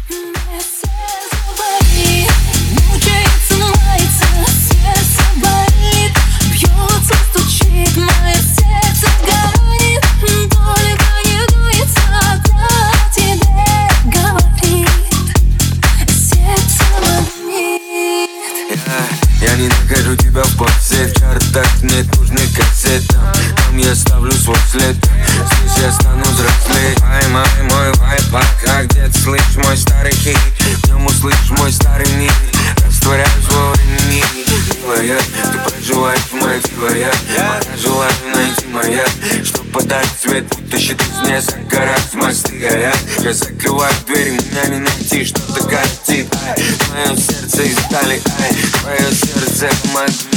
Мучается, мается, сердце болит, бьется, стучит, мое сердце горит. Только не дуется, когда тебе говорит, сердце магнит. Я не нахожу тебя в попсе, в чартах нет нужных кассет. Там я ставлю свой след, здесь я стану взрослей. Мой вайб, как где-то слышь мой старый хит, в нем услышь мой старый мир. Растворяюсь во времени, милая, ты проживаешь мое тело, я пока желаю найти моя, чтоб подать свет, будто щит из несколько раз мосты горят. Я закрываю дверь, меня не найти, что-то коротит. Мое сердце из стали, твое сердце магнит.